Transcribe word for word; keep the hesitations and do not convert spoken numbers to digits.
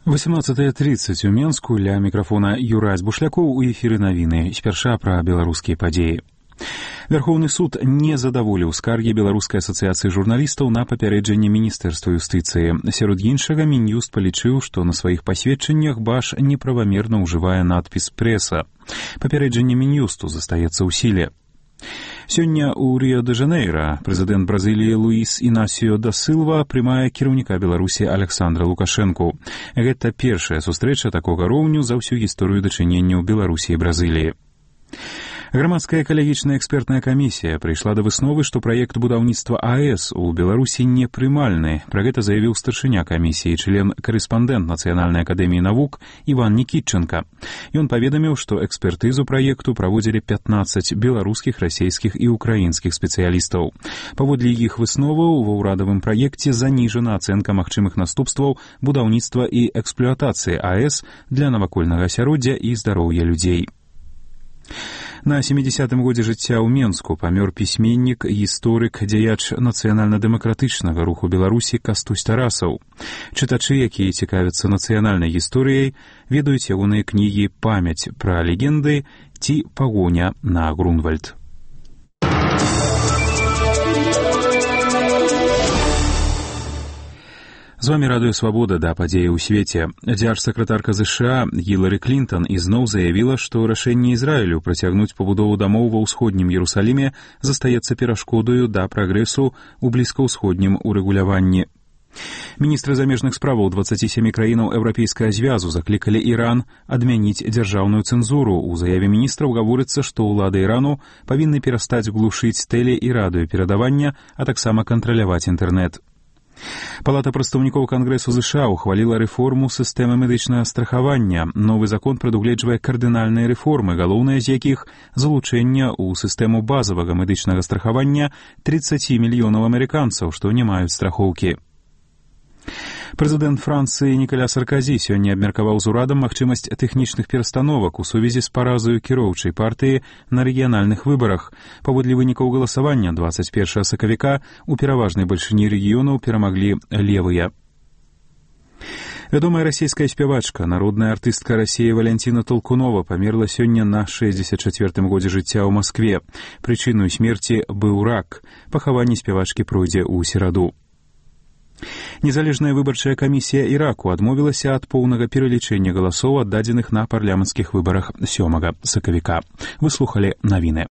восемнадцатая тридцать у Менску, ля мікрафона Юрась Бушлякоў, у эфіры навіны, спярша пра беларускія падзеі. Вярхоўны суд не задаволіў скаргі Беларускай асацыяцыі журналістаў на папярэджанне міністэрства юстыцыі. Сярод іншага, Мін'юст палічыў, што на сваіх пасведчаннях Баш неправамерна ўжывае надпіс «Прэса». Папярэджанне Мін'юсту застаецца ў сіле. Сёння ў Рыё-дэ-Жанейра прэзідэнт Бразыліі Луіс Інасіо да Сілва прымае кіраўніка Беларусі Александра Лукашэнку. Гэта першая сустрэча такога роўню за ўсю гісторыю дачыненняў Беларусі і Бразыліі. Грамадская экалагічная экспертная камісія прыйшла да высновы, што праект будаўніцтва АЭС у Беларусі непрымальны. Пра гэта заявіў старшыня камісіі, член-карэспандэнт Нацыянальнай акадэміі навук Іван Нікітченка. Ён паведаміў, што экспертызу праекту праводзілі пятнаццаць беларускіх, расейскіх і украінскіх спецыялістаў. Паводле іх высноваў, ва ўрадавым праекце заніжана ацэнка магчымых наступстваў будаўніцтва і эксплуатацыі АЭС для навакольнага асяроддзя і здароўя людзей. На сямідзесятым годзе жыцця ў Менску памёр пісьменнік, гісторык, дзеяч нацыянальна-дэмакратычнага руху Беларусі Кастусь Тарасаў. Чытачы, якія цікавяцца нацыянальнай гісторыяй, ведаюць ягоныя кнігі «Памяць пра легенды» ці «Пагоня на Грунвальд». З вами Радыё Свабода, да падзеі ў свеце. Дзяржсакратарка ЗША Гілары Клінтон ізноў заявіла, што рашэнне Ізраілю працягнуць пабудову дамоў ва ўсходнім Ерусаліме застаецца перашкодаю да прагрэсу ў блізкаўсходнім урэгуляванні. Міністры замежных справаў дваццаці сямі краінаў Еўрапейскага звязу заклікалі Іран адмяніць дзяржаўную цэнзуру. У заяве міністраў гаворыцца, што ўлады Ірану павінны перастаць глушыць тэле- і радыёперадавання, а таксама кантраляваць інтэрнэт. Палата прадстаўнікоў Кангрэсу ЗША ухваліла рэформу сістэмы медычнага страхавання. Новы закон прадугледжвае кардынальныя рэформы, галоўнае з якіх залучэнне ў сістэму базавага медычнага страхавання трыццаці мільёнаў амерыканцаў, што не маюць страхоўкі. Прэзідэнт Францыі Нікаля Сарказі сёння абмеркаваў з урадам магчымасць тэхнічных перастановак у сувязі з паразаю кіроўчай партыі на рэгіянальных выбарах. Паводле вынікаў галасавання дваццаць першага сакавіка у пераважнай бальшыні рэгіёнаў перамаглі левыя. Вядомая расійская спявачка, народная артыстка Расіі Валянціна Толкунова памерла сёння на шэсцьдзесят чацвёртым годзе жыцця ў Маскве. Прычынаю смерці быў рак. Пахаванне спявачкі пройдзе ў сераду. Незалежная выбарчая камісія Іраку адмовілася ад поўнага пералічэння галасоў, аддадзеных на парламенцкіх выбарах сёмага сакавіка. Вы слухалі навіны.